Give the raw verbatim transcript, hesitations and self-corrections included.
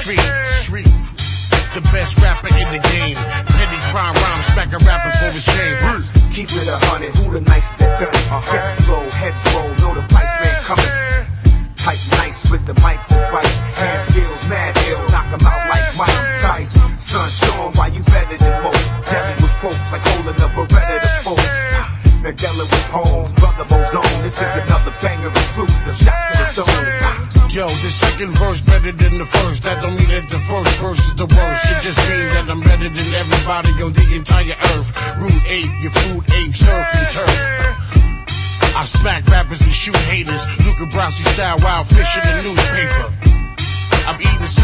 street, street. The best rapper in the game. Petty crime rhyme, smack a rapper for his chain. Keep it a hundred, who the nice that done it? Steps flow, heads roll, know the price man coming. Type nice with the microfice. Hand skills, mad ill, knock 'em out like Mike Tyson. Son, show 'em why you better than most. Deli with quotes like holding up a Beretta to folks. Mandela with poems, brother Bozone. This is another banger exclusive. Shots to the dome. Yo, the second verse better than the first. That don't mean that the first verse is the worst. It just means that I'm better than everybody on the entire earth. Root eight, your food ape, surf and turf. I smack rappers and shoot haters. Luca Brasi style, wild fish in the newspaper. I'm eating